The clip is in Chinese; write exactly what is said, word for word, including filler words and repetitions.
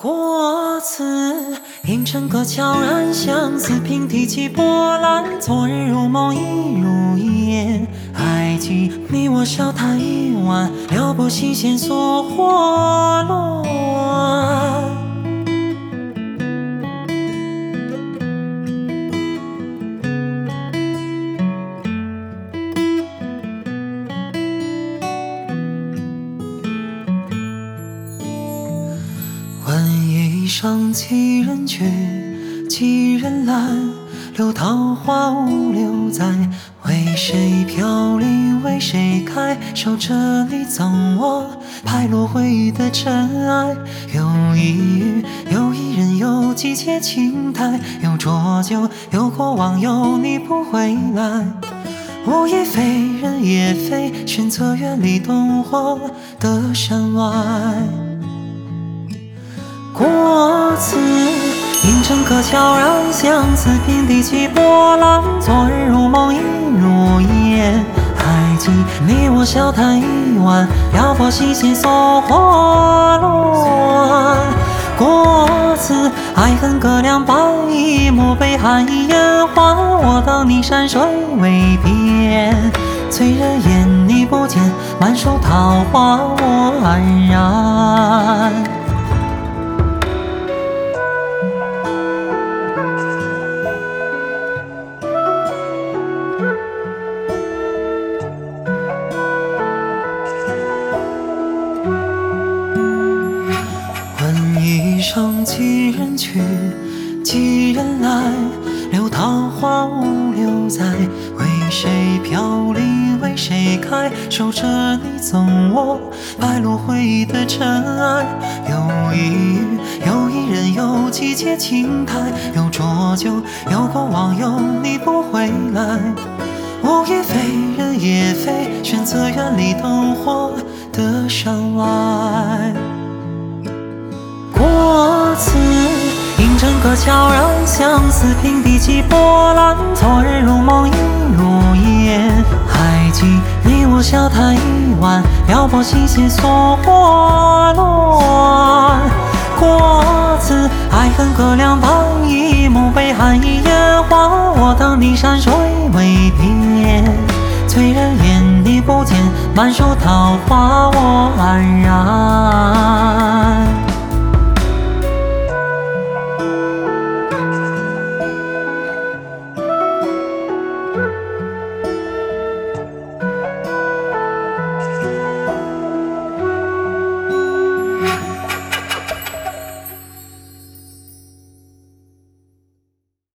过此银尘歌悄然，相思平地起波澜。昨日如梦亦如烟，还记你我笑谈一晚，撩拨心弦锁火乱。问一声几人去，几人来？留桃花无留在，为谁飘零为谁开？守着你赠我拍落回忆的尘埃。有一遇，有一人，有几切情态，有浊酒，有过往，有你不回来。我也非，人也非，选择远离灯火的山外。过此银尘歌悄然，相思平地起波澜。昨日如梦亦如烟，还记你我笑谈一晚，撩拨心弦锁火乱。过此爱恨各两半，一幕悲寒一烟花。我等你山水未变，催人眼你不见，满手桃花我安然。一生几人去，几人来？留桃花无留在，为谁飘零为谁开？守着你赠我白落回忆的尘埃。有一遇，有一人，有几切情态，有浊酒，有过往，有你不回来。我也非，人也非，选择远离灯火的山外。过此银尘歌悄然，相思平地起波澜。昨日如梦亦如烟，还记你我笑谈一晚，撩拨心弦锁火乱。过此爱恨各两半，一幕悲寒一烟花。我等你山水未变，催人眼你不见，满手桃花我安然。